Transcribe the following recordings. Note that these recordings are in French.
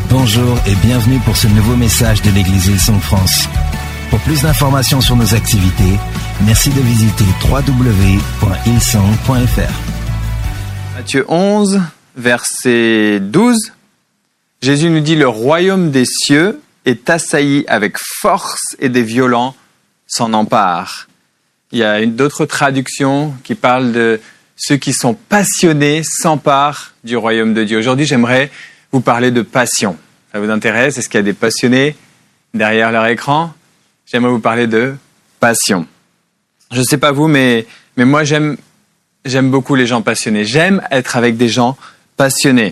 Bonjour et bienvenue pour ce nouveau message de l'Église Hillsong France. Pour plus d'informations sur nos activités, merci de visiter www.hillsong.fr. Matthieu 11, verset 12. Jésus nous dit « Le royaume des cieux est assailli avec force et des violents s'en emparent. » Il y a d'autres traductions qui parlent de ceux qui sont passionnés s'emparent du royaume de Dieu. Aujourd'hui, j'aimerais vous parler de passion. Ça vous intéresse? Est-ce qu'il y a des passionnés derrière leur écran? J'aimerais vous parler de passion. Je ne sais pas vous, mais moi, j'aime beaucoup les gens passionnés. J'aime être avec des gens passionnés.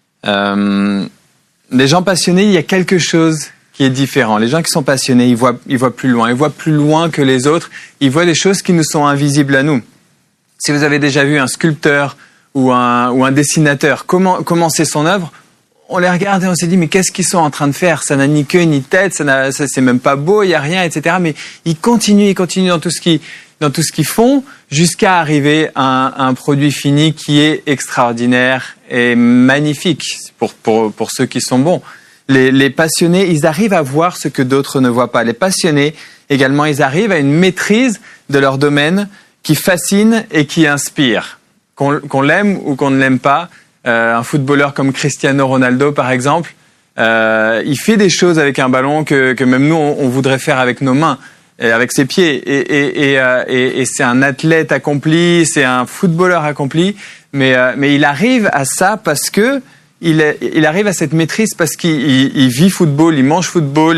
Les gens passionnés, il y a quelque chose qui est différent. Les gens qui sont passionnés, ils voient plus loin. Ils voient plus loin que les autres. Ils voient des choses qui nous sont invisibles à nous. Si vous avez déjà vu un sculpteur ou un dessinateur commencer son œuvre, on les regarde et on s'est dit, mais qu'est-ce qu'ils sont en train de faire? Ça n'a ni queue ni tête, ça c'est même pas beau, il n'y a rien, etc. Mais ils continuent dans tout ce qu'ils font jusqu'à arriver à un produit fini qui est extraordinaire et magnifique pour ceux qui sont bons. Les passionnés, ils arrivent à voir ce que d'autres ne voient pas. Les passionnés, également, ils arrivent à une maîtrise de leur domaine qui fascine et qui inspire. Qu'on l'aime ou qu'on ne l'aime pas, un footballeur comme Cristiano Ronaldo, par exemple, il fait des choses avec un ballon que même nous, on voudrait faire avec nos mains, et avec ses pieds. Et c'est un athlète accompli, c'est un footballeur accompli, mais il arrive à ça parce que il arrive à cette maîtrise parce qu'il vit football, il mange football,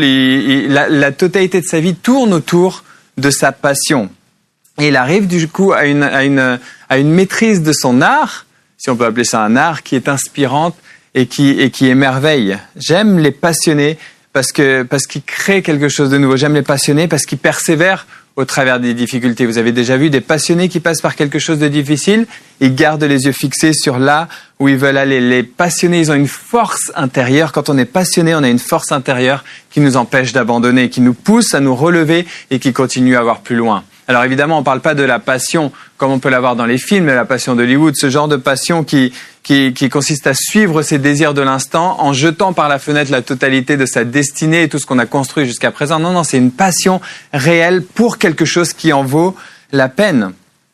la totalité de sa vie tourne autour de sa passion. Et il arrive du coup à une maîtrise de son art, si on peut appeler ça un art, qui est inspirante et qui émerveille. J'aime les passionnés parce qu'ils créent quelque chose de nouveau. J'aime les passionnés parce qu'ils persévèrent au travers des difficultés. Vous avez déjà vu des passionnés qui passent par quelque chose de difficile, ils gardent les yeux fixés sur là où ils veulent aller. Les passionnés, ils ont une force intérieure. Quand on est passionné, on a une force intérieure qui nous empêche d'abandonner, qui nous pousse à nous relever et qui continue à voir plus loin. Alors évidemment, on ne parle pas de la passion comme on peut l'avoir dans les films, la passion d'Hollywood, ce genre de passion qui consiste à suivre ses désirs de l'instant en jetant par la fenêtre la totalité de sa destinée et tout ce qu'on a construit jusqu'à présent. Non, c'est une passion réelle pour quelque chose qui en vaut la peine.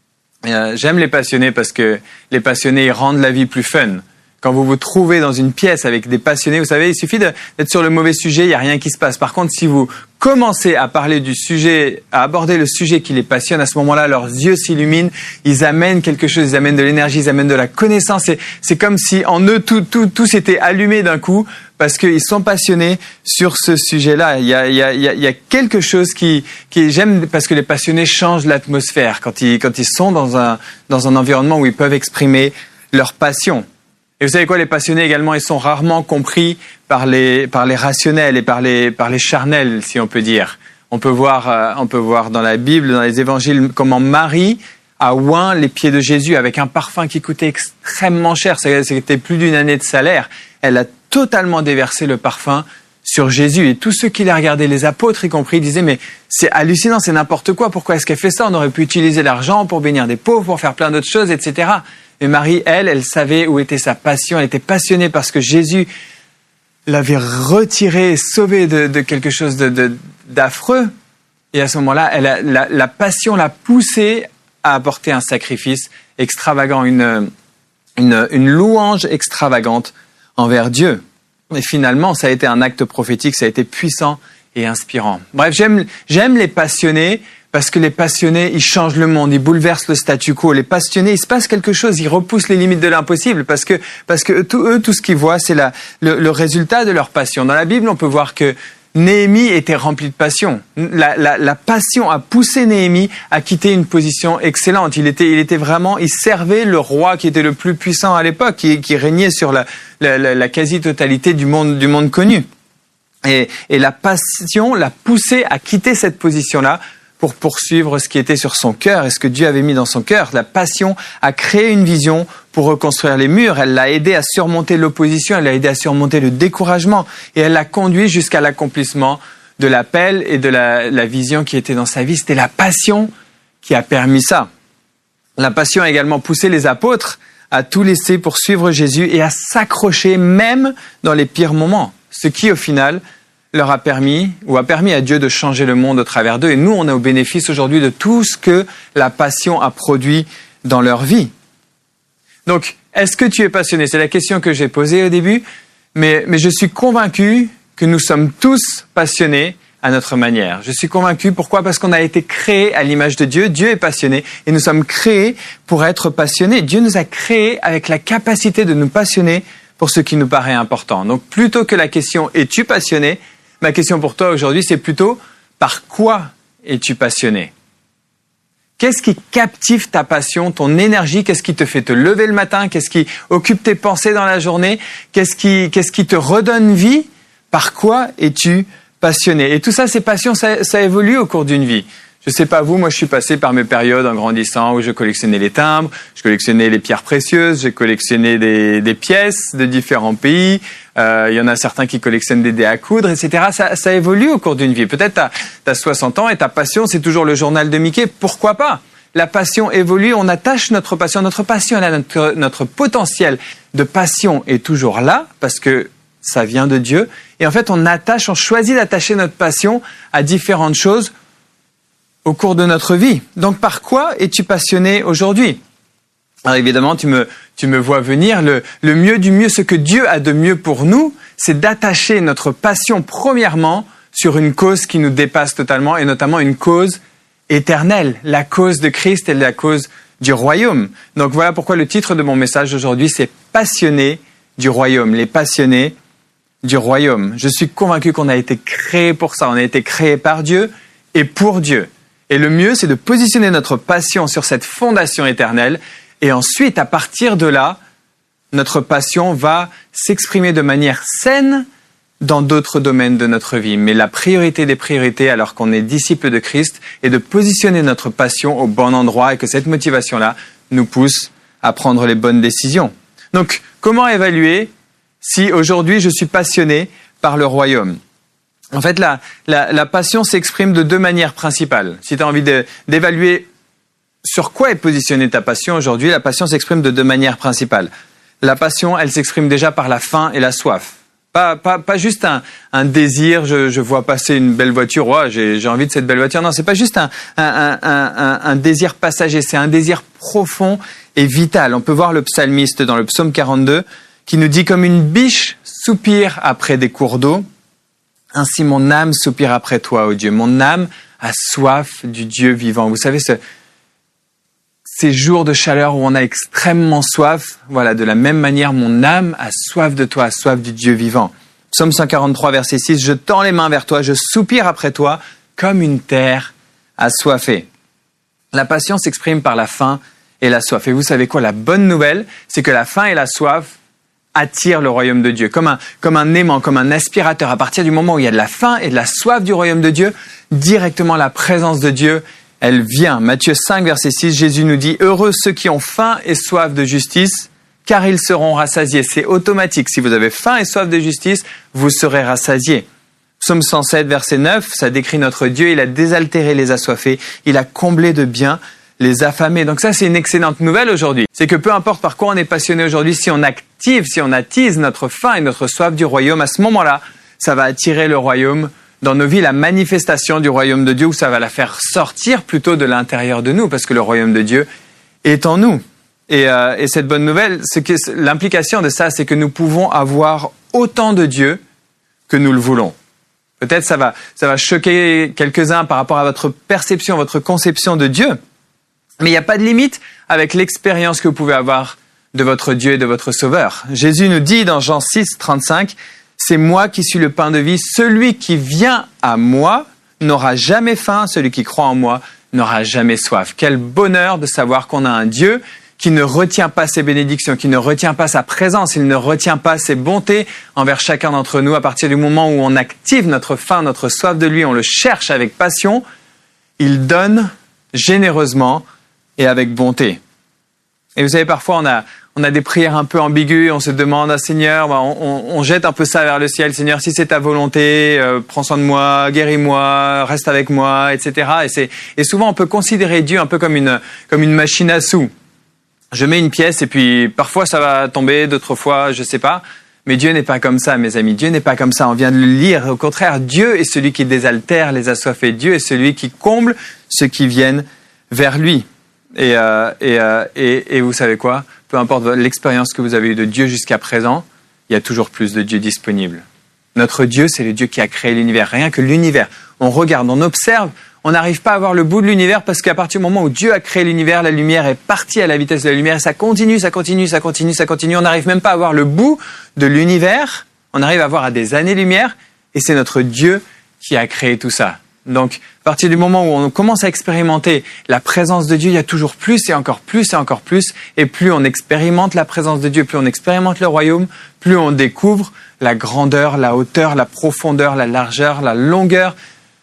J'aime les passionnés parce que les passionnés ils rendent la vie plus fun. Quand vous vous trouvez dans une pièce avec des passionnés, vous savez, il suffit d'être sur le mauvais sujet, il n'y a rien qui se passe. Par contre, si vous commencez à parler du sujet, à aborder le sujet qui les passionne, à ce moment-là, leurs yeux s'illuminent, ils amènent quelque chose, ils amènent de l'énergie, ils amènent de la connaissance. C'est comme si en eux, tout s'était allumé d'un coup parce qu'ils sont passionnés sur ce sujet-là. Il y a quelque chose qui j'aime parce que les passionnés changent l'atmosphère quand ils sont dans un environnement où ils peuvent exprimer leur passion. Et vous savez quoi, les passionnés également, ils sont rarement compris par les rationnels et par les charnels, si on peut dire. On peut voir dans la Bible, dans les évangiles, comment Marie a oint les pieds de Jésus avec un parfum qui coûtait extrêmement cher. C'était plus d'une année de salaire. Elle a totalement déversé le parfum sur Jésus. Et tous ceux qui la regardaient, les apôtres y compris, disaient « Mais c'est hallucinant, c'est n'importe quoi. Pourquoi est-ce qu'elle fait ça? On aurait pu utiliser l'argent pour bénir des pauvres, pour faire plein d'autres choses, etc. » Mais Marie, elle savait où était sa passion. Elle était passionnée parce que Jésus l'avait retirée, sauvée de quelque chose d'affreux. Et à ce moment-là, la passion l'a poussée à apporter un sacrifice extravagant, une louange extravagante envers Dieu. Et finalement, ça a été un acte prophétique, ça a été puissant et inspirant. Bref, j'aime les passionnés. Parce que les passionnés, ils changent le monde, ils bouleversent le statu quo. Les passionnés, il se passe quelque chose, ils repoussent les limites de l'impossible parce que tout ce qu'ils voient, c'est le résultat de leur passion. Dans la Bible, on peut voir que Néhémie était rempli de passion. La passion a poussé Néhémie à quitter une position excellente. Il servait le roi qui était le plus puissant à l'époque, qui régnait sur la quasi-totalité du monde connu. Et la passion l'a poussé à quitter cette position-là pour poursuivre ce qui était sur son cœur et ce que Dieu avait mis dans son cœur. La passion a créé une vision pour reconstruire les murs. Elle l'a aidé à surmonter l'opposition, elle l'a aidé à surmonter le découragement et elle l'a conduit jusqu'à l'accomplissement de l'appel et de la vision qui était dans sa vie. C'était la passion qui a permis ça. La passion a également poussé les apôtres à tout laisser pour suivre Jésus et à s'accrocher même dans les pires moments. ce qui au final leur a permis à Dieu de changer le monde au travers d'eux. Et nous, on est au bénéfice aujourd'hui de tout ce que la passion a produit dans leur vie. Donc, est-ce que tu es passionné? C'est la question que j'ai posée au début, mais je suis convaincu que nous sommes tous passionnés à notre manière. Je suis convaincu, pourquoi? Parce qu'on a été créés à l'image de Dieu. Dieu est passionné et nous sommes créés pour être passionnés. Dieu nous a créés avec la capacité de nous passionner pour ce qui nous paraît important. Donc, plutôt que la question « es-tu passionné ?», ma question pour toi aujourd'hui, c'est plutôt « par quoi es-tu passionné ?» Qu'est-ce qui captive ta passion, ton énergie? Qu'est-ce qui te fait te lever le matin? Qu'est-ce qui occupe tes pensées dans la journée? Qu'est-ce qui te redonne vie? Par quoi es-tu passionné? Et tout ça, ces passions, ça évolue au cours d'une vie. Je sais pas vous, moi je suis passé par mes périodes en grandissant où je collectionnais les timbres, je collectionnais les pierres précieuses, j'ai collectionné des pièces de différents pays. Il y en a certains qui collectionnent des dés à coudre, etc. Ça évolue au cours d'une vie. Peut-être t'as 60 ans et ta passion, c'est toujours le journal de Mickey. Pourquoi pas? La passion évolue, on attache notre passion. Notre passion, notre potentiel de passion est toujours là parce que ça vient de Dieu. Et en fait, on choisit d'attacher notre passion à différentes choses au cours de notre vie. Donc, par quoi es-tu passionné aujourd'hui? Alors évidemment, tu me vois venir. Le mieux du mieux, ce que Dieu a de mieux pour nous, c'est d'attacher notre passion premièrement sur une cause qui nous dépasse totalement et notamment une cause éternelle, la cause de Christ et la cause du royaume. Donc voilà pourquoi le titre de mon message aujourd'hui, c'est « Passionnés du royaume », les passionnés du royaume. Je suis convaincu qu'on a été créés pour ça. On a été créés par Dieu et pour Dieu. Et le mieux, c'est de positionner notre passion sur cette fondation éternelle. Et ensuite, à partir de là, notre passion va s'exprimer de manière saine dans d'autres domaines de notre vie. Mais la priorité des priorités, alors qu'on est disciple de Christ, est de positionner notre passion au bon endroit et que cette motivation-là nous pousse à prendre les bonnes décisions. Donc, comment évaluer si aujourd'hui je suis passionné par le royaume? En fait, la passion s'exprime de deux manières principales. Si tu as envie d'évaluer sur quoi est positionnée ta passion aujourd'hui, la passion s'exprime de deux manières principales. La passion, elle s'exprime déjà par la faim et la soif. Pas juste un désir, je vois passer une belle voiture, oh, j'ai envie de cette belle voiture. Non, c'est pas juste un désir passager, c'est un désir profond et vital. On peut voir le psalmiste dans le psaume 42 qui nous dit « Comme une biche soupire après des cours d'eau, ainsi mon âme soupire après toi, ô Dieu. Mon âme a soif du Dieu vivant. » Vous savez, ces jours de chaleur où on a extrêmement soif, voilà, de la même manière, mon âme a soif de toi, a soif du Dieu vivant. Psaume 143, verset 6, « Je tends les mains vers toi, je soupire après toi, comme une terre assoiffée. » La passion s'exprime par la faim et la soif. Et vous savez quoi? La bonne nouvelle, c'est que la faim et la soif attire le royaume de Dieu, comme un aimant, comme un aspirateur. À partir du moment où il y a de la faim et de la soif du royaume de Dieu, directement la présence de Dieu, elle vient. Matthieu 5, verset 6, Jésus nous dit « Heureux ceux qui ont faim et soif de justice, car ils seront rassasiés. » C'est automatique. Si vous avez faim et soif de justice, vous serez rassasiés. Psaume 107, verset 9, ça décrit notre Dieu. Il a désaltéré les assoiffés. Il a comblé de biens les affamés. Donc ça, c'est une excellente nouvelle aujourd'hui. C'est que peu importe par quoi on est passionné aujourd'hui, si on attise notre faim et notre soif du royaume, à ce moment-là, ça va attirer le royaume dans nos vies, la manifestation du royaume de Dieu, où ça va la faire sortir plutôt de l'intérieur de nous, parce que le royaume de Dieu est en nous. Et cette bonne nouvelle, c'est que l'implication de ça, c'est que nous pouvons avoir autant de Dieu que nous le voulons. Peut-être ça va choquer quelques-uns par rapport à votre perception, votre conception de Dieu. Mais il n'y a pas de limite avec l'expérience que vous pouvez avoir de votre Dieu et de votre Sauveur. Jésus nous dit dans Jean 6, 35, « C'est moi qui suis le pain de vie. Celui qui vient à moi n'aura jamais faim. Celui qui croit en moi n'aura jamais soif. » Quel bonheur de savoir qu'on a un Dieu qui ne retient pas ses bénédictions, qui ne retient pas sa présence, il ne retient pas ses bontés envers chacun d'entre nous. À partir du moment où on active notre faim, notre soif de lui, on le cherche avec passion, il donne généreusement et avec bonté. Et vous savez, parfois on a des prières un peu ambiguës, on se demande, Seigneur, on jette un peu ça vers le ciel, Seigneur, si c'est ta volonté, prends soin de moi, guéris-moi, reste avec moi, etc. Et souvent on peut considérer Dieu un peu comme une machine à sous. Je mets une pièce et puis parfois ça va tomber, d'autres fois je sais pas. Mais Dieu n'est pas comme ça, mes amis. Dieu n'est pas comme ça. On vient de le lire. Au contraire, Dieu est celui qui désaltère les assoiffés. Dieu est celui qui comble ceux qui viennent vers lui. Et vous savez quoi? Peu importe l'expérience que vous avez eue de Dieu jusqu'à présent, il y a toujours plus de Dieu disponible. Notre Dieu, c'est le Dieu qui a créé l'univers. Rien que l'univers. On regarde, on observe, on n'arrive pas à voir le bout de l'univers parce qu'à partir du moment où Dieu a créé l'univers, la lumière est partie à la vitesse de la lumière et ça continue. On n'arrive même pas à voir le bout de l'univers. On arrive à voir à des années-lumière et c'est notre Dieu qui a créé tout ça. Donc, à partir du moment où on commence à expérimenter la présence de Dieu, il y a toujours plus et encore plus et encore plus. Et plus on expérimente la présence de Dieu, plus on expérimente le royaume, plus on découvre la grandeur, la hauteur, la profondeur, la largeur, la longueur,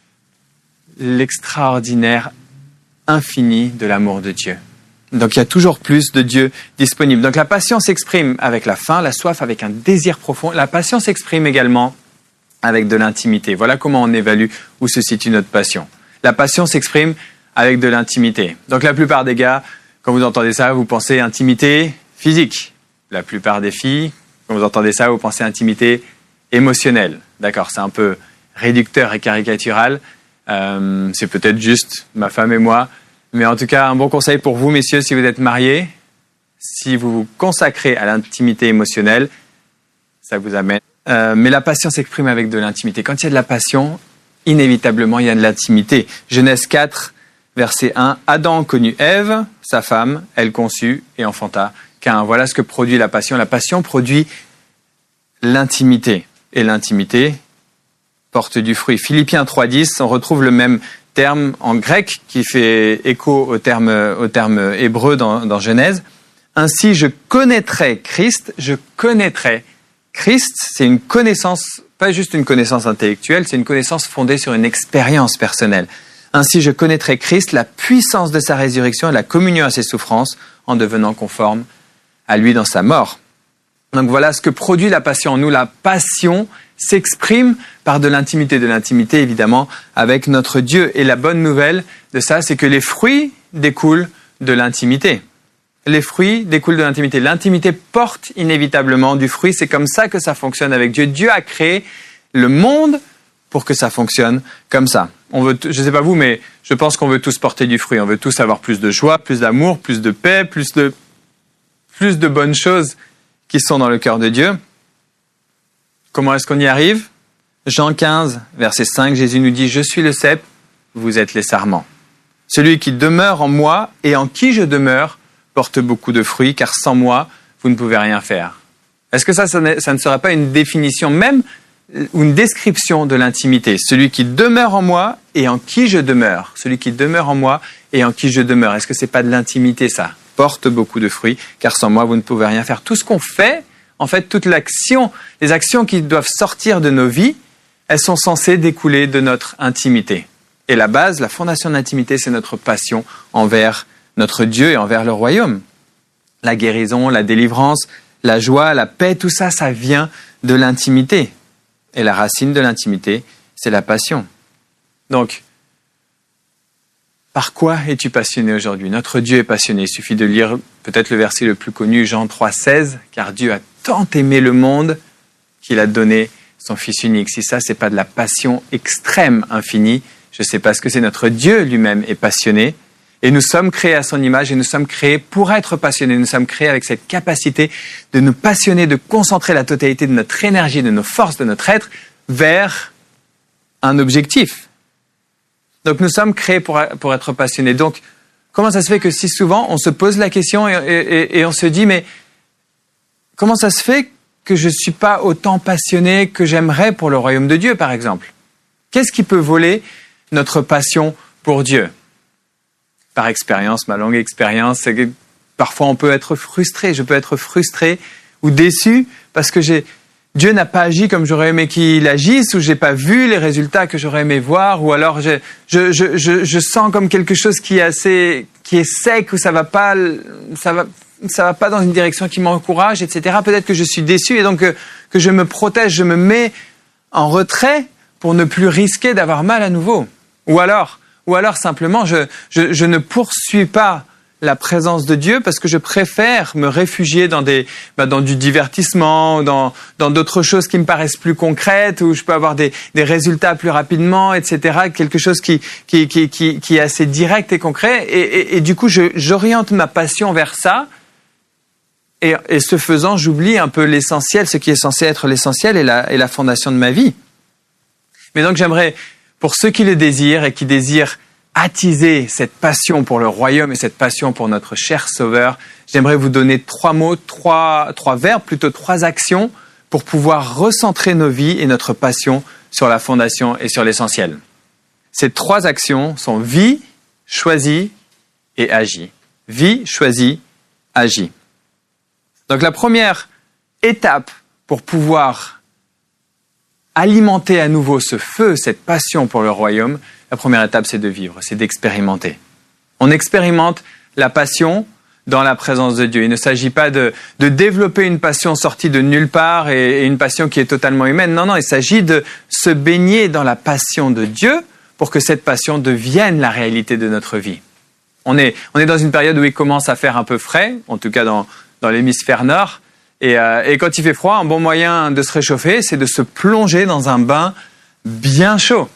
l'extraordinaire infini de l'amour de Dieu. Donc, il y a toujours plus de Dieu disponible. Donc, la passion s'exprime avec la faim, la soif, avec un désir profond. La passion s'exprime également avec de l'intimité. Voilà comment on évalue où se situe notre passion. La passion s'exprime avec de l'intimité. Donc la plupart des gars, quand vous entendez ça, vous pensez intimité physique. La plupart des filles, quand vous entendez ça, vous pensez intimité émotionnelle. D'accord, c'est un peu réducteur et caricatural. C'est peut-être juste ma femme et moi. Mais en tout cas, un bon conseil pour vous, messieurs, si vous êtes mariés, si vous vous consacrez à l'intimité émotionnelle, ça vous amène. Mais la passion s'exprime avec de l'intimité. Quand il y a de la passion, inévitablement, il y a de l'intimité. Genèse 4, verset 1. Adam connut Ève, sa femme, elle conçut et enfanta Caïn. Voilà ce que produit la passion. La passion produit l'intimité. Et l'intimité porte du fruit. Philippiens 3.10, on retrouve le même terme en grec qui fait écho au terme hébreu dans Genèse. Ainsi, je connaîtrai Christ, Christ, c'est une connaissance, pas juste une connaissance intellectuelle, c'est une connaissance fondée sur une expérience personnelle. Ainsi, je connaîtrai Christ, la puissance de sa résurrection et la communion à ses souffrances en devenant conforme à lui dans sa mort. Donc voilà ce que produit la passion en nous. La passion s'exprime par de l'intimité évidemment avec notre Dieu. Et la bonne nouvelle de ça, c'est que les fruits découlent de l'intimité. Les fruits découlent de l'intimité. L'intimité porte inévitablement du fruit. C'est comme ça que ça fonctionne avec Dieu. Dieu a créé le monde pour que ça fonctionne comme ça. Je ne sais pas vous, mais je pense qu'on veut tous porter du fruit. On veut tous avoir plus de joie, plus d'amour, plus de paix, plus de bonnes choses qui sont dans le cœur de Dieu. Comment est-ce qu'on y arrive? Jean 15, verset 5, Jésus nous dit « Je suis le cep, vous êtes les sarments. Celui qui demeure en moi et en qui je demeure porte beaucoup de fruits, car sans moi, vous ne pouvez rien faire. » Est-ce que ça ne serait pas une définition même ou une description de l'intimité? Celui qui demeure en moi et en qui je demeure. Celui qui demeure en moi et en qui je demeure. Est-ce que ce n'est pas de l'intimité, ça? Porte beaucoup de fruits, car sans moi, vous ne pouvez rien faire. Tout ce qu'on fait, en fait, toute l'action, les actions qui doivent sortir de nos vies, elles sont censées découler de notre intimité. Et la base, la fondation de l'intimité, c'est notre passion envers notre Dieu et envers le royaume. La guérison, la délivrance, la joie, la paix, tout ça, ça vient de l'intimité. Et la racine de l'intimité, c'est la passion. Donc, par quoi es-tu passionné aujourd'hui? Notre Dieu est passionné. Il suffit de lire peut-être le verset le plus connu, Jean 3,16, « Car Dieu a tant aimé le monde qu'il a donné son Fils unique. » Si ça, c'est pas de la passion extrême, infinie, je ne sais pas ce que c'est. Notre Dieu lui-même est passionné. Et nous sommes créés à son image et nous sommes créés pour être passionnés. Nous sommes créés avec cette capacité de nous passionner, de concentrer la totalité de notre énergie, de nos forces, de notre être vers un objectif. Donc nous sommes créés pour être passionnés. Donc comment ça se fait que si souvent on se pose la question et on se dit mais comment ça se fait que je ne suis pas autant passionné que j'aimerais pour le royaume de Dieu par exemple? Qu'est-ce qui peut voler notre passion pour Dieu? Par expérience, ma longue expérience, c'est que parfois on peut être frustré. Je peux être frustré ou déçu parce que Dieu n'a pas agi comme j'aurais aimé qu'il agisse, ou j'ai pas vu les résultats que j'aurais aimé voir, ou alors je sens comme quelque chose qui est sec, ou ça va pas dans une direction qui m'encourage, etc. Peut-être que je suis déçu et donc que je me protège, je me mets en retrait pour ne plus risquer d'avoir mal à nouveau. Ou alors simplement, je ne poursuis pas la présence de Dieu parce que je préfère me réfugier dans du divertissement, dans d'autres choses qui me paraissent plus concrètes, où je peux avoir des résultats plus rapidement, etc. Quelque chose qui est assez direct et concret. Et du coup, j'oriente ma passion vers ça. Et ce faisant, j'oublie un peu l'essentiel, ce qui est censé être l'essentiel et la fondation de ma vie. Mais donc j'aimerais, pour ceux qui le désirent et qui désirent attiser cette passion pour le royaume et cette passion pour notre cher Sauveur, j'aimerais vous donner 3 mots, 3 verbes, plutôt 3 actions pour pouvoir recentrer nos vies et notre passion sur la fondation et sur l'essentiel. Ces 3 actions sont vie, choisie et agis. Vie, choisie, agis. Donc la première étape pour pouvoir alimenter à nouveau ce feu, cette passion pour le royaume, la première étape c'est de vivre, c'est d'expérimenter. On expérimente la passion dans la présence de Dieu. Il ne s'agit pas de développer une passion sortie de nulle part et une passion qui est totalement humaine. Non, il s'agit de se baigner dans la passion de Dieu pour que cette passion devienne la réalité de notre vie. On est dans une période où il commence à faire un peu frais, en tout cas dans l'hémisphère nord. Et quand il fait froid, un bon moyen de se réchauffer, c'est de se plonger dans un bain bien chaud.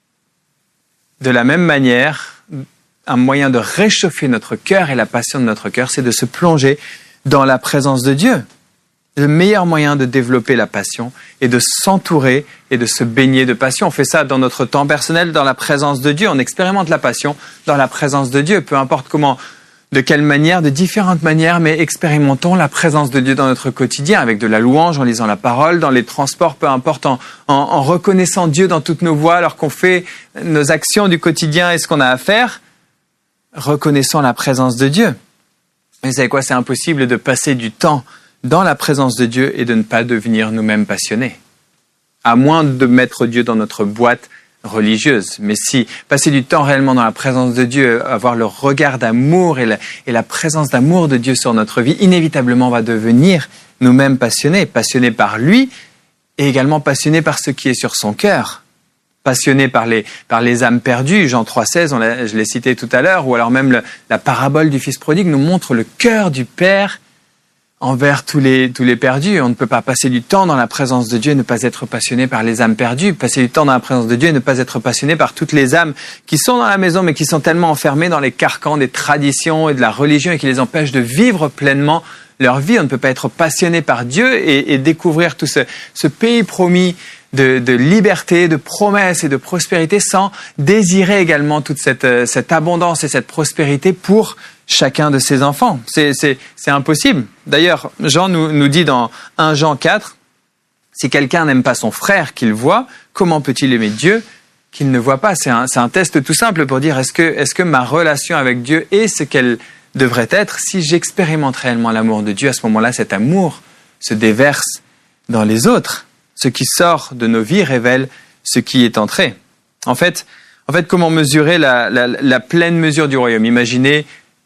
De la même manière, un moyen de réchauffer notre cœur et la passion de notre cœur, c'est de se plonger dans la présence de Dieu. Le meilleur moyen de développer la passion est de s'entourer et de se baigner de passion. On fait ça dans notre temps personnel, dans la présence de Dieu. On expérimente la passion dans la présence de Dieu, peu importe comment, de quelle manière, de différentes manières, mais expérimentons la présence de Dieu dans notre quotidien, avec de la louange, en lisant la parole, dans les transports, peu importe, en reconnaissant Dieu dans toutes nos voies, alors qu'on fait nos actions du quotidien et ce qu'on a à faire, reconnaissons la présence de Dieu. Mais vous savez quoi, c'est impossible de passer du temps dans la présence de Dieu et de ne pas devenir nous-mêmes passionnés. À moins de mettre Dieu dans notre boîte religieuse. Mais si passer du temps réellement dans la présence de Dieu, avoir le regard d'amour et la présence d'amour de Dieu sur notre vie, inévitablement on va devenir nous-mêmes passionnés par lui et également passionnés par ce qui est sur son cœur. Passionnés par les âmes perdues, Jean 3,16, je l'ai cité tout à l'heure, ou alors même la parabole du fils prodigue nous montre le cœur du Père envers tous les perdus. On ne peut pas passer du temps dans la présence de Dieu et ne pas être passionné par les âmes perdues. Passer du temps dans la présence de Dieu et ne pas être passionné par toutes les âmes qui sont dans la maison mais qui sont tellement enfermées dans les carcans des traditions et de la religion et qui les empêchent de vivre pleinement leur vie. On ne peut pas être passionné par Dieu et découvrir tout ce pays promis de liberté, de promesses et de prospérité sans désirer également toute cette abondance et cette prospérité pour chacun de ses enfants. C'est impossible. D'ailleurs, Jean nous dit dans 1 Jean 4, si quelqu'un n'aime pas son frère qu'il voit, comment peut-il aimer Dieu qu'il ne voit pas? C'est un test tout simple pour dire est-ce que ma relation avec Dieu est ce qu'elle devrait être? Si j'expérimente réellement l'amour de Dieu, à ce moment-là, cet amour se déverse dans les autres. Ce qui sort de nos vies révèle ce qui est entré. En fait, comment mesurer la pleine mesure du royaume? Imaginez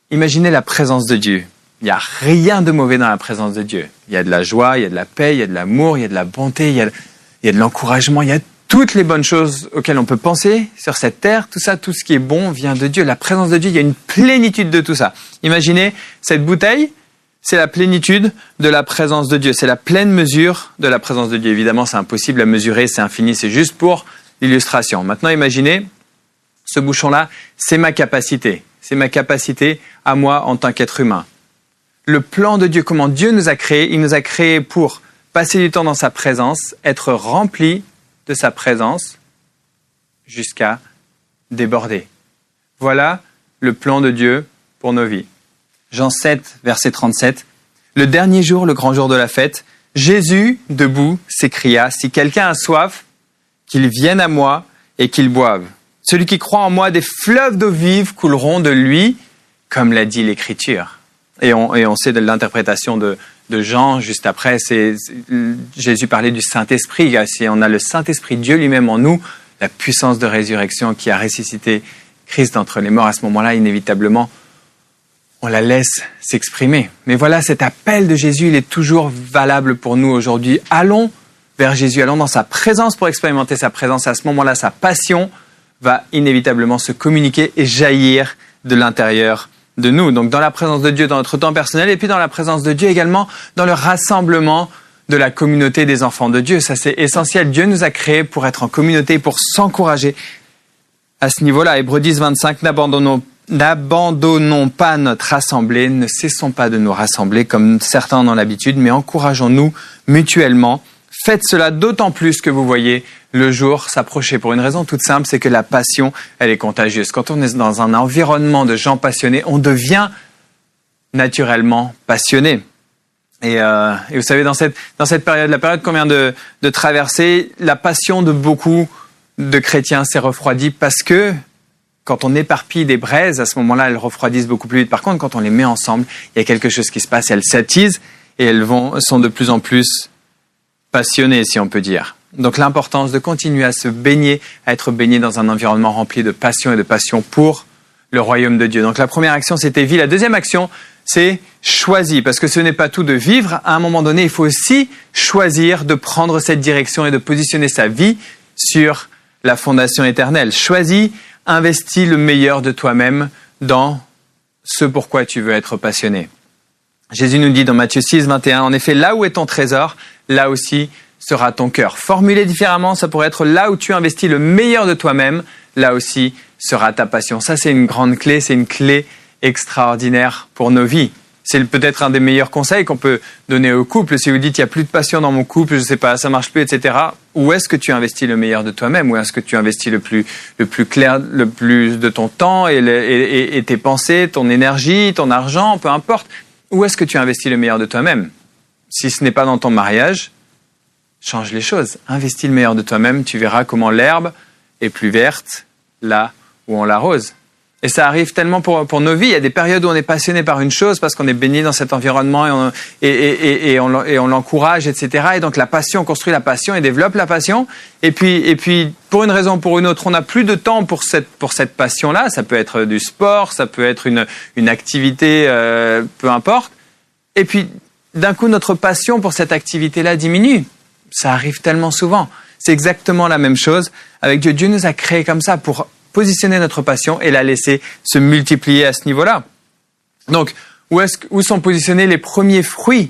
la présence de Dieu. Il n'y a rien de mauvais dans la présence de Dieu. Il y a de la joie, il y a de la paix, il y a de l'amour, il y a de la bonté, il y a de l'encouragement, il y a toutes les bonnes choses auxquelles on peut penser sur cette terre. Tout ça, tout ce qui est bon vient de Dieu. La présence de Dieu, il y a une plénitude de tout ça. Imaginez cette bouteille, c'est la plénitude de la présence de Dieu. C'est la pleine mesure de la présence de Dieu. Évidemment, c'est impossible à mesurer, c'est infini, c'est juste pour l'illustration. Maintenant, imaginez, ce bouchon-là, c'est ma capacité. C'est ma capacité à moi en tant qu'être humain. Le plan de Dieu, comment Dieu nous a créés, il nous a créés pour passer du temps dans sa présence, être remplis de sa présence jusqu'à déborder. Voilà le plan de Dieu pour nos vies. Jean 7, verset 37. Le dernier jour, le grand jour de la fête, Jésus, debout, s'écria, « Si quelqu'un a soif, qu'il vienne à moi et qu'il boive. Celui qui croit en moi, des fleuves d'eau vive couleront de lui, comme l'a dit l'Écriture. » Et on sait de l'interprétation de Jean, juste après, Jésus parlait du Saint-Esprit. Si on a le Saint-Esprit, Dieu lui-même en nous, la puissance de résurrection qui a ressuscité Christ d'entre les morts, à ce moment-là, inévitablement, on la laisse s'exprimer. Mais voilà, cet appel de Jésus, il est toujours valable pour nous aujourd'hui. Allons vers Jésus, allons dans sa présence pour expérimenter sa présence. À ce moment-là, sa passion va inévitablement se communiquer et jaillir de l'intérieur de nous. Donc dans la présence de Dieu, dans notre temps personnel, et puis dans la présence de Dieu également, dans le rassemblement de la communauté des enfants de Dieu. Ça, c'est essentiel. Dieu nous a créés pour être en communauté, pour s'encourager à ce niveau-là. Hébreux 10, 25, n'abandonnons pas notre assemblée, ne cessons pas de nous rassembler comme certains en ont l'habitude, mais encourageons-nous mutuellement. Faites cela d'autant plus que vous voyez le jour s'approcher. Pour une raison toute simple, c'est que la passion, elle est contagieuse. Quand on est dans un environnement de gens passionnés, on devient naturellement passionné. Et vous savez, dans cette période, la période qu'on vient de traverser, la passion de beaucoup de chrétiens s'est refroidie parce que quand on éparpille des braises, à ce moment-là, elles refroidissent beaucoup plus vite. Par contre, quand on les met ensemble, il y a quelque chose qui se passe, elles s'attisent et elles sont de plus en plus passionnées, si on peut dire. Donc l'importance de continuer à se baigner, à être baigné dans un environnement rempli de passion et de passion pour le royaume de Dieu. Donc la première action, c'était vie. La deuxième action, c'est choisi, parce que ce n'est pas tout de vivre. À un moment donné, il faut aussi choisir de prendre cette direction et de positionner sa vie sur la fondation éternelle. Choisis, investis le meilleur de toi-même dans ce pourquoi tu veux être passionné. Jésus nous dit dans Matthieu 6, 21, en effet, là où est ton trésor, là aussi sera ton cœur. Formulé différemment, ça pourrait être là où tu investis le meilleur de toi-même, là aussi sera ta passion. Ça, c'est une grande clé, c'est une clé extraordinaire pour nos vies. C'est peut-être un des meilleurs conseils qu'on peut donner au couple. Si vous dites, il n'y a plus de passion dans mon couple, je ne sais pas, ça marche plus, etc. Où est-ce que tu investis le meilleur de toi-même? Où est-ce que tu investis le plus clair, le plus de ton temps et tes pensées, ton énergie, ton argent, peu importe. Où est-ce que tu investis le meilleur de toi-même? Si ce n'est pas dans ton mariage, change les choses. Investis le meilleur de toi-même, tu verras comment l'herbe est plus verte là où on l'arrose. Et ça arrive tellement pour nos vies. Il y a des périodes où on est passionné par une chose parce qu'on est baigné dans cet environnement et on l'encourage, etc. Et donc la passion, on construit la passion et développe la passion. Et puis pour une raison ou pour une autre, on n'a plus de temps pour cette passion-là. Ça peut être du sport, ça peut être une activité, peu importe. Et puis d'un coup, notre passion pour cette activité-là diminue. Ça arrive tellement souvent. C'est exactement la même chose avec Dieu. Dieu nous a créés comme ça pour positionner notre passion et la laisser se multiplier à ce niveau-là. Donc, où sont positionnés les premiers fruits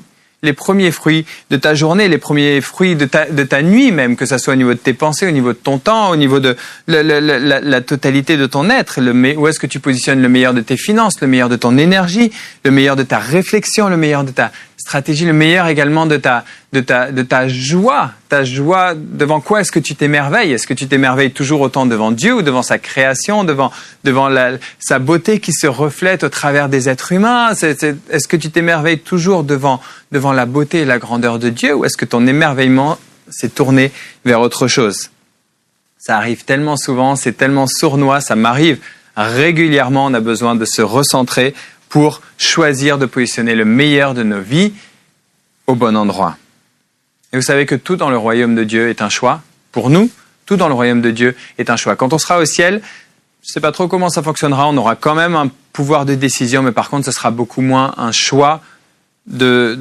de ta journée, les premiers fruits de ta nuit même, que ça soit au niveau de tes pensées, au niveau de ton temps, au niveau de la totalité de ton être. Où est-ce que tu positionnes le meilleur de tes finances, le meilleur de ton énergie, le meilleur de ta réflexion, le meilleur de ta stratégie, le meilleur également de ta joie. Ta joie, devant quoi est-ce que tu t'émerveilles? Est-ce que tu t'émerveilles toujours autant devant Dieu ou devant sa création, devant sa beauté qui se reflète au travers des êtres humains? Est-ce que tu t'émerveilles toujours devant la beauté et la grandeur de Dieu, ou est-ce que ton émerveillement s'est tourné vers autre chose? Ça arrive tellement souvent, c'est tellement sournois, ça m'arrive régulièrement. On a besoin de se recentrer pour choisir de positionner le meilleur de nos vies au bon endroit. Et vous savez que tout dans le royaume de Dieu est un choix. Pour nous, tout dans le royaume de Dieu est un choix. Quand on sera au ciel, je ne sais pas trop comment ça fonctionnera, on aura quand même un pouvoir de décision, mais par contre, ce sera beaucoup moins un choix de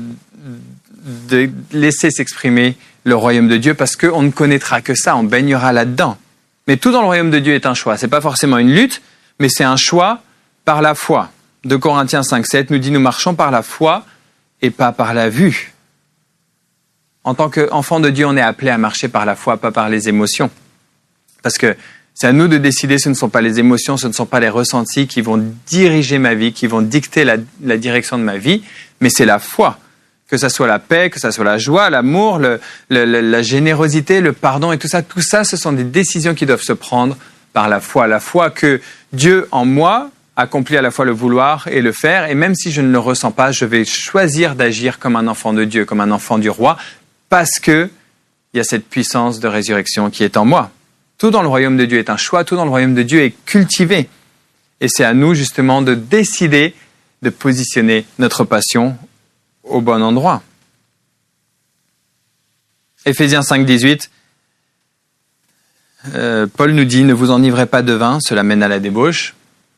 laisser s'exprimer le royaume de Dieu, parce qu'on ne connaîtra que ça, on baignera là-dedans. Mais tout dans le royaume de Dieu est un choix. Ce n'est pas forcément une lutte, mais c'est un choix par la foi. 2 Corinthiens 5, 7 nous dit « Nous marchons par la foi et pas par la vue ». En tant qu'enfant de Dieu, on est appelé à marcher par la foi, pas par les émotions. Parce que c'est à nous de décider, ce ne sont pas les émotions, ce ne sont pas les ressentis qui vont diriger ma vie, qui vont dicter la direction de ma vie, mais c'est la foi. Que ça soit la paix, que ça soit la joie, l'amour, la générosité, le pardon et tout ça, ce sont des décisions qui doivent se prendre par la foi. La foi que Dieu en moi accomplit à la fois le vouloir et le faire, et même si je ne le ressens pas, je vais choisir d'agir comme un enfant de Dieu, comme un enfant du roi, parce que il y a cette puissance de résurrection qui est en moi. Tout dans le royaume de Dieu est un choix, tout dans le royaume de Dieu est cultivé. Et c'est à nous justement de décider de positionner notre passion au bon endroit. Éphésiens 5, 18, Paul nous dit « Ne vous enivrez pas de vin, cela mène à la débauche. »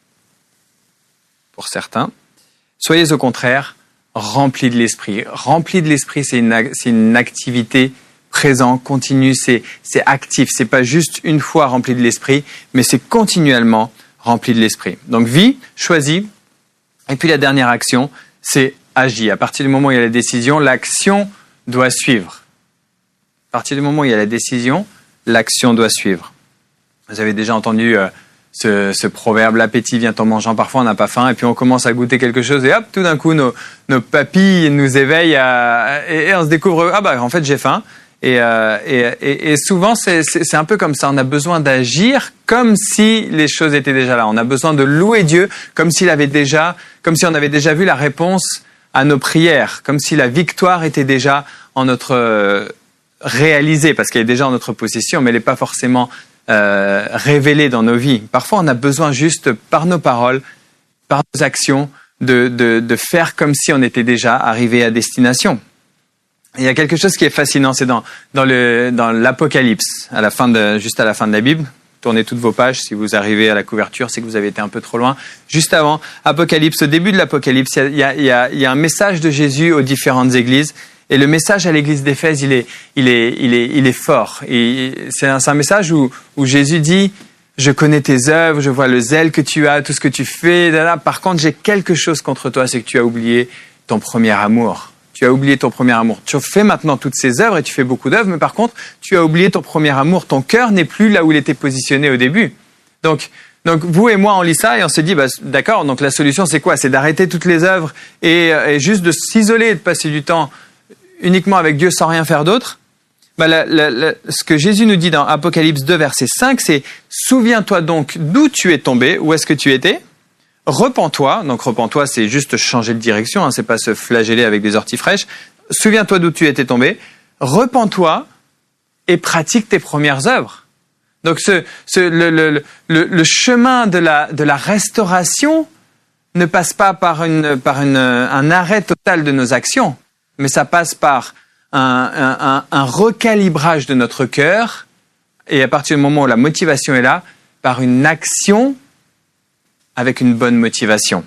Pour certains. Soyez au contraire remplis de l'esprit. Remplis de l'esprit, c'est une activité présente, continue, c'est actif. C'est pas juste une fois rempli de l'esprit, mais c'est continuellement rempli de l'esprit. Donc vie, choisis, Et puis la dernière action, c'est agir. À partir du moment où il y a la décision, l'action doit suivre. À partir du moment où il y a la décision, l'action doit suivre. Vous avez déjà entendu ce proverbe, l'appétit vient en mangeant, parfois on n'a pas faim, et puis on commence à goûter quelque chose, et hop, tout d'un coup, nos papilles nous éveillent, et on se découvre, en fait j'ai faim. Et souvent, c'est un peu comme ça. On a besoin d'agir comme si les choses étaient déjà là. On a besoin de louer Dieu comme si on avait déjà vu la réponse à nos prières, comme si la victoire était déjà en notre réalisée, parce qu'elle est déjà en notre possession, mais elle n'est pas forcément révélée dans nos vies. Parfois, on a besoin juste par nos paroles, par nos actions, de faire comme si on était déjà arrivé à destination. Il y a quelque chose qui est fascinant, c'est dans l'Apocalypse, juste à la fin de la Bible. Tournez toutes vos pages, si vous arrivez à la couverture, c'est que vous avez été un peu trop loin. Juste avant, Apocalypse, au début de l'Apocalypse, il y a un message de Jésus aux différentes églises. Et le message à l'église d'Éphèse, il est fort. Et c'est un message où Jésus dit, je connais tes œuvres, je vois le zèle que tu as, tout ce que tu fais. Par contre, j'ai quelque chose contre toi, c'est que tu as oublié ton premier amour. Tu as oublié ton premier amour. Tu fais maintenant toutes ces œuvres et tu fais beaucoup d'œuvres, mais par contre, tu as oublié ton premier amour. Ton cœur n'est plus là où il était positionné au début. Donc vous et moi, on lit ça et on se dit, d'accord, donc la solution, c'est quoi? C'est d'arrêter toutes les œuvres et juste de s'isoler et de passer du temps uniquement avec Dieu sans rien faire d'autre. Ce que Jésus nous dit dans Apocalypse 2, verset 5, c'est « Souviens-toi donc d'où tu es tombé, où est-ce que tu étais ? Repens-toi », donc repens-toi, c'est juste changer de direction, c'est pas se flageller avec des orties fraîches. « Souviens-toi d'où tu étais tombé, repens-toi et pratique tes premières œuvres. » Donc le chemin de la restauration ne passe pas par un arrêt total de nos actions, mais ça passe par un recalibrage de notre cœur, et à partir du moment où la motivation est là, par une action avec une bonne motivation.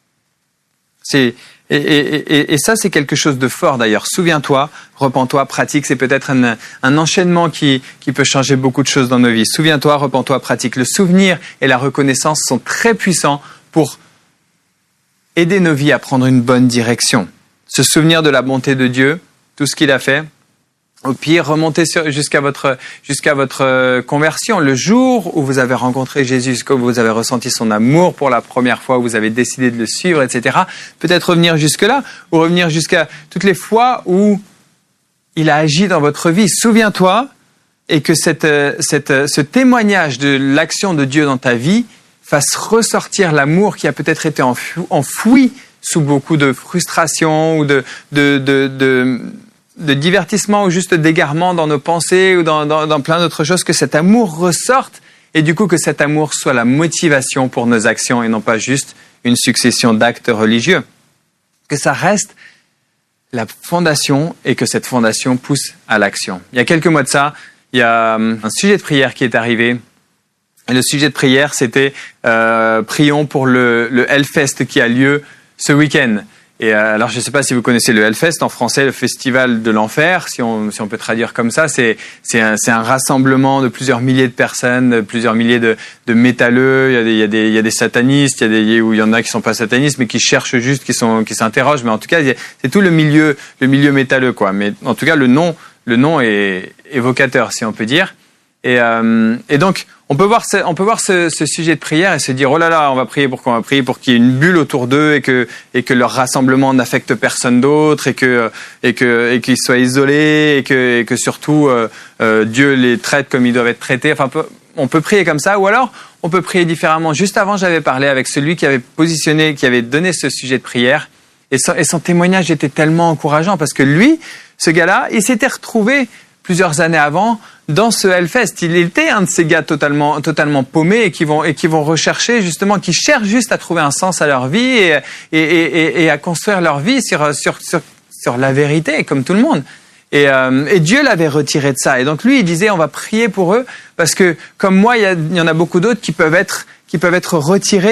Et ça, c'est quelque chose de fort d'ailleurs. Souviens-toi, repens-toi, pratique. C'est peut-être un enchaînement qui peut changer beaucoup de choses dans nos vies. Souviens-toi, repens-toi, pratique. Le souvenir et la reconnaissance sont très puissants pour aider nos vies à prendre une bonne direction. Se souvenir de la bonté de Dieu, tout ce qu'il a fait. Au pire, remontez jusqu'à votre conversion. Le jour où vous avez rencontré Jésus, où vous avez ressenti son amour pour la première fois, où vous avez décidé de le suivre, etc. Peut-être revenir jusque-là, ou revenir jusqu'à toutes les fois où il a agi dans votre vie. Souviens-toi, et que ce témoignage de l'action de Dieu dans ta vie fasse ressortir l'amour qui a peut-être été enfoui sous beaucoup de frustration ou de divertissement ou juste d'égarement dans nos pensées ou dans plein d'autres choses, que cet amour ressorte et du coup que cet amour soit la motivation pour nos actions et non pas juste une succession d'actes religieux. Que ça reste la fondation et que cette fondation pousse à l'action. Il y a quelques mois de ça, il y a un sujet de prière qui est arrivé. Et le sujet de prière, c'était prions pour le Hellfest qui a lieu ce week-end. Et alors, je ne sais pas si vous connaissez le Hellfest, en français, le festival de l'enfer, si on peut traduire comme ça. C'est un rassemblement de plusieurs milliers de personnes, de plusieurs milliers de métalleux. Il y a des satanistes, il y en a qui sont pas satanistes, mais qui cherchent juste, qui s'interrogent. Mais en tout cas, c'est tout le milieu métalleux, quoi. Mais en tout cas, le nom est évocateur, si on peut dire. Et donc, on peut voir ce sujet de prière et se dire, oh là là, on va prier pour qu'il y ait une bulle autour d'eux et que leur rassemblement n'affecte personne d'autre et qu'ils soient isolés et que surtout Dieu les traite comme ils doivent être traités. Enfin, on peut prier comme ça, ou alors on peut prier différemment. Juste avant, j'avais parlé avec celui qui avait donné ce sujet de prière, et son témoignage était tellement encourageant parce que lui, ce gars-là, il s'était retrouvé plusieurs années avant dans ce Hellfest. Il était un de ces gars totalement paumés et qui vont rechercher justement, qui cherchent juste à trouver un sens à leur vie et à construire leur vie sur la vérité, comme tout le monde. Et Dieu l'avait retiré de ça. Et donc lui, il disait, on va prier pour eux parce que comme moi, il y en a beaucoup d'autres qui peuvent être retirés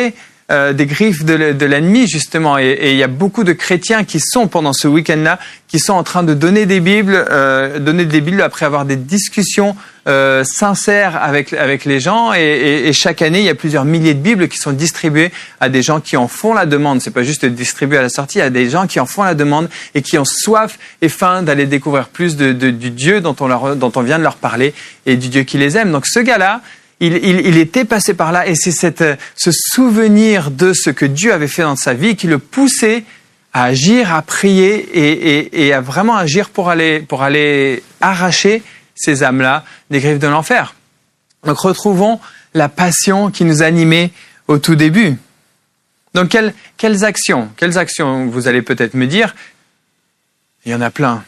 des griffes de l'ennemi, justement. Et il y a beaucoup de chrétiens qui sont, pendant ce week-end-là, qui sont en train de donner des Bibles après avoir des discussions sincères avec les gens. Et chaque année, il y a plusieurs milliers de Bibles qui sont distribuées à des gens qui en font la demande. C'est pas juste distribué à la sortie, il y a des gens qui en font la demande et qui ont soif et faim d'aller découvrir plus du Dieu dont on vient de leur parler et du Dieu qui les aime. Donc ce gars-là, il était passé par là et c'est ce souvenir de ce que Dieu avait fait dans sa vie qui le poussait à agir, à prier et à vraiment agir pour aller arracher ces âmes-là des griffes de l'enfer. Donc retrouvons la passion qui nous animait au tout début. Donc quelles actions vous allez peut-être me dire? Il y en a plein.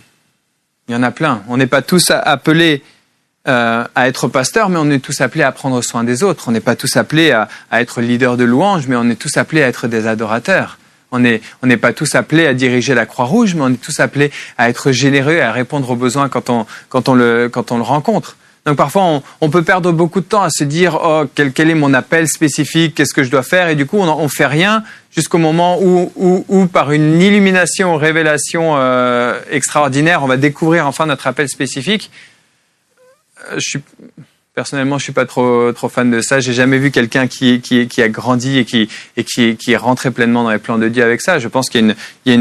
On n'est pas tous appelés à être pasteur, mais on est tous appelés à prendre soin des autres. On n'est pas tous appelés à être leader de louange, mais on est tous appelés à être des adorateurs. On n'est pas tous appelés à diriger la Croix-Rouge, mais on est tous appelés à être généreux et à répondre aux besoins quand on le rencontre. Donc parfois, on peut perdre beaucoup de temps à se dire « quel est mon appel spécifique? Qu'est-ce que je dois faire ?» Et du coup, on fait rien jusqu'au moment où par une illumination, révélation extraordinaire, on va découvrir enfin notre appel spécifique. Personnellement, je suis pas trop fan de ça. J'ai jamais vu quelqu'un qui a grandi et qui est rentré pleinement dans les plans de Dieu avec ça. Je pense qu'il y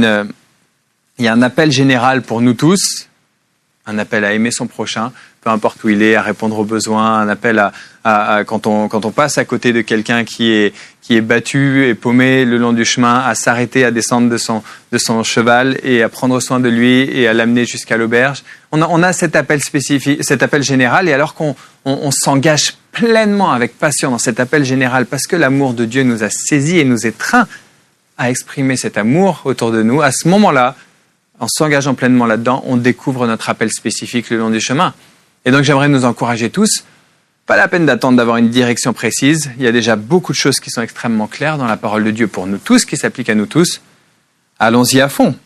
a un appel général pour nous tous, un appel à aimer son prochain, peu importe où il est, à répondre aux besoins, un appel à quand on passe à côté de quelqu'un qui est battu et paumé le long du chemin, à s'arrêter, à descendre de son cheval et à prendre soin de lui et à l'amener jusqu'à l'auberge. On a cet appel spécifique, cet appel général, et alors qu'on s'engage pleinement avec passion dans cet appel général parce que l'amour de Dieu nous a saisis et nous étreint à exprimer cet amour autour de nous, à ce moment-là, en s'engageant pleinement là-dedans, on découvre notre appel spécifique le long du chemin. Et donc j'aimerais nous encourager tous, pas la peine d'attendre d'avoir une direction précise, il y a déjà beaucoup de choses qui sont extrêmement claires dans la parole de Dieu pour nous tous, qui s'appliquent à nous tous. Allons-y à fond.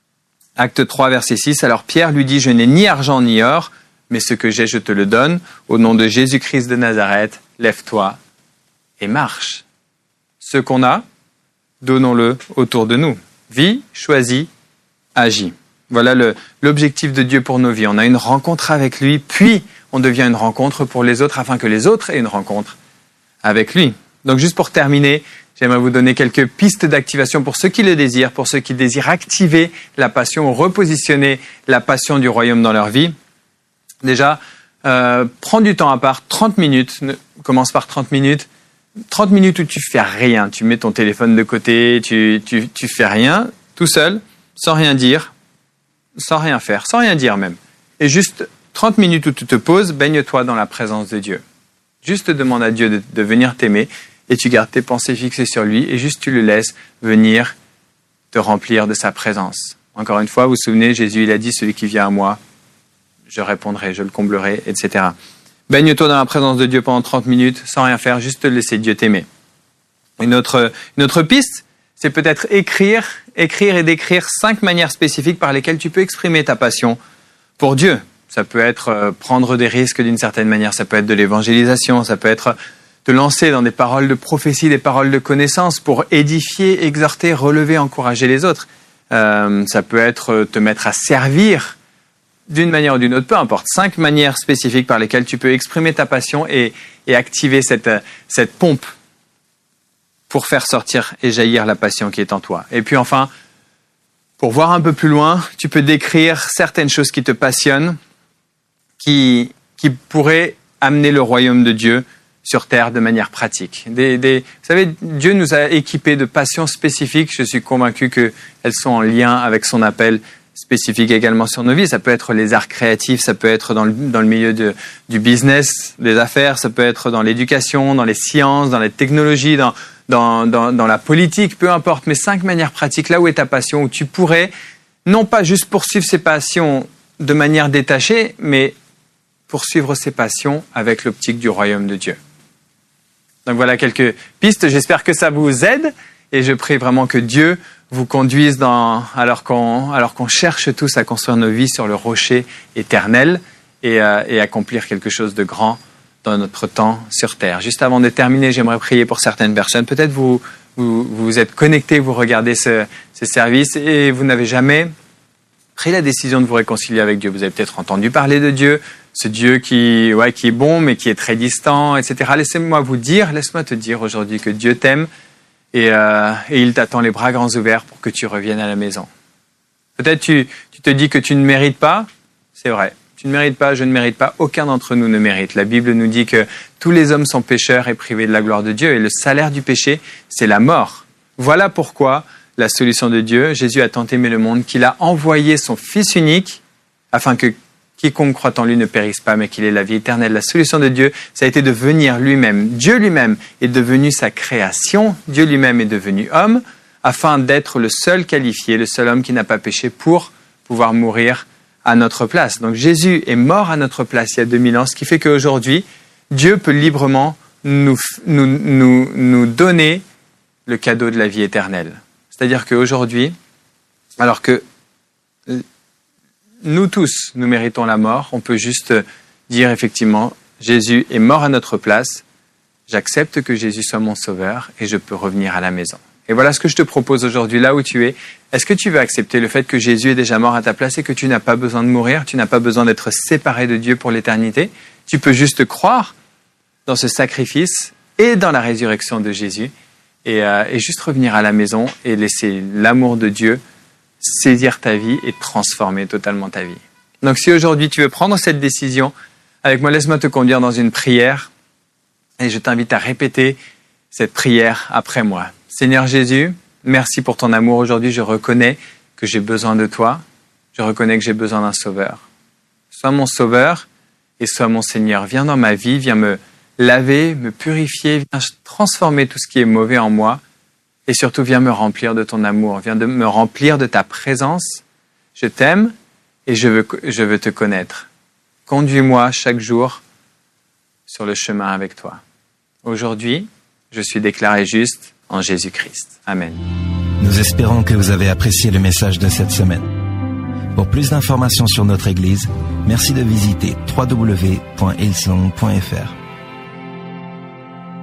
Acte 3, verset 6, alors Pierre lui dit « Je n'ai ni argent ni or, mais ce que j'ai, je te le donne. Au nom de Jésus-Christ de Nazareth, lève-toi et marche. Ce qu'on a, donnons-le autour de nous. Vis, choisis, agis. » Voilà l'objectif de Dieu pour nos vies. On a une rencontre avec lui, puis on devient une rencontre pour les autres afin que les autres aient une rencontre avec lui. Donc juste pour terminer, j'aimerais vous donner quelques pistes d'activation pour ceux qui le désirent, pour ceux qui désirent activer la passion ou repositionner la passion du royaume dans leur vie. Déjà, prends du temps à part, 30 minutes, commence par 30 minutes. 30 minutes où tu fais rien, tu mets ton téléphone de côté, tu fais rien, tout seul, sans rien dire, sans rien faire, sans rien dire même. Et juste 30 minutes où tu te poses, baigne-toi dans la présence de Dieu. Juste demande à Dieu de venir t'aimer et tu gardes tes pensées fixées sur lui et juste tu le laisses venir te remplir de sa présence. Encore une fois, vous vous souvenez, Jésus il a dit, celui qui vient à moi, je répondrai, je le comblerai, etc. Baigne-toi dans la présence de Dieu pendant 30 minutes, sans rien faire, juste te laisser Dieu t'aimer. Une autre piste, c'est peut-être écrire et décrire 5 manières spécifiques par lesquelles tu peux exprimer ta passion pour Dieu. Ça peut être prendre des risques d'une certaine manière, ça peut être de l'évangélisation, ça peut être te lancer dans des paroles de prophétie, des paroles de connaissance pour édifier, exhorter, relever, encourager les autres. Ça peut être te mettre à servir d'une manière ou d'une autre, peu importe. 5 manières spécifiques par lesquelles tu peux exprimer ta passion et activer cette pompe pour faire sortir et jaillir la passion qui est en toi. Et puis enfin, pour voir un peu plus loin, tu peux décrire certaines choses qui te passionnent, qui pourraient amener le royaume de Dieu sur terre de manière pratique. Vous savez, Dieu nous a équipés de passions spécifiques. Je suis convaincu qu'elles sont en lien avec son appel spécifique également sur nos vies. Ça peut être les arts créatifs, ça peut être dans le milieu du business, des affaires, ça peut être dans l'éducation, dans les sciences, dans les technologies, dans la politique, peu importe, mais 5 manières pratiques, là où est ta passion, où tu pourrais non pas juste poursuivre ses passions de manière détachée, mais poursuivre ses passions avec l'optique du royaume de Dieu. Donc voilà quelques pistes, j'espère que ça vous aide et je prie vraiment que Dieu vous conduise alors qu'on cherche tous à construire nos vies sur le rocher éternel et accomplir quelque chose de grand dans notre temps sur terre. Juste avant de terminer, j'aimerais prier pour certaines personnes. Peut-être vous vous êtes connecté, vous regardez ce service et vous n'avez jamais pris la décision de vous réconcilier avec Dieu. Vous avez peut-être entendu parler de Dieu, ce Dieu qui est bon mais qui est très distant, etc. Laisse-moi te dire aujourd'hui que Dieu t'aime et il t'attend les bras grands ouverts pour que tu reviennes à la maison. Peut-être tu te dis que tu ne mérites pas, c'est vrai. Tu ne mérites pas, je ne mérite pas, aucun d'entre nous ne mérite. La Bible nous dit que tous les hommes sont pécheurs et privés de la gloire de Dieu et le salaire du péché, c'est la mort. Voilà pourquoi la solution de Dieu, Jésus a tant aimé le monde qu'il a envoyé son Fils unique afin que quiconque croit en lui ne périsse pas mais qu'il ait la vie éternelle. La solution de Dieu, ça a été de venir lui-même. Dieu lui-même est devenu sa création, Dieu lui-même est devenu homme afin d'être le seul qualifié, le seul homme qui n'a pas péché pour pouvoir mourir à notre place. Donc Jésus est mort à notre place il y a 2000 ans, ce qui fait qu'aujourd'hui, Dieu peut librement nous donner le cadeau de la vie éternelle. C'est-à-dire qu'aujourd'hui, alors que nous tous, nous méritons la mort, on peut juste dire effectivement, Jésus est mort à notre place, j'accepte que Jésus soit mon sauveur et je peux revenir à la maison. Et voilà ce que je te propose aujourd'hui, là où tu es. Est-ce que tu veux accepter le fait que Jésus est déjà mort à ta place et que tu n'as pas besoin de mourir, tu n'as pas besoin d'être séparé de Dieu pour l'éternité? Tu peux juste croire dans ce sacrifice et dans la résurrection de Jésus et juste revenir à la maison et laisser l'amour de Dieu saisir ta vie et transformer totalement ta vie. Donc si aujourd'hui tu veux prendre cette décision, avec moi, laisse-moi te conduire dans une prière et je t'invite à répéter cette prière après moi. Seigneur Jésus, merci pour ton amour. Aujourd'hui, je reconnais que j'ai besoin de toi. Je reconnais que j'ai besoin d'un sauveur. Sois mon sauveur et sois mon Seigneur. Viens dans ma vie, viens me laver, me purifier, viens transformer tout ce qui est mauvais en moi et surtout viens me remplir de ton amour, viens de me remplir de ta présence. Je t'aime et je veux te connaître. Conduis-moi chaque jour sur le chemin avec toi. Aujourd'hui, je suis déclaré juste en Jésus-Christ. Amen. Nous espérons que vous avez apprécié le message de cette semaine. Pour plus d'informations sur notre Église, merci de visiter www.hillsong.fr.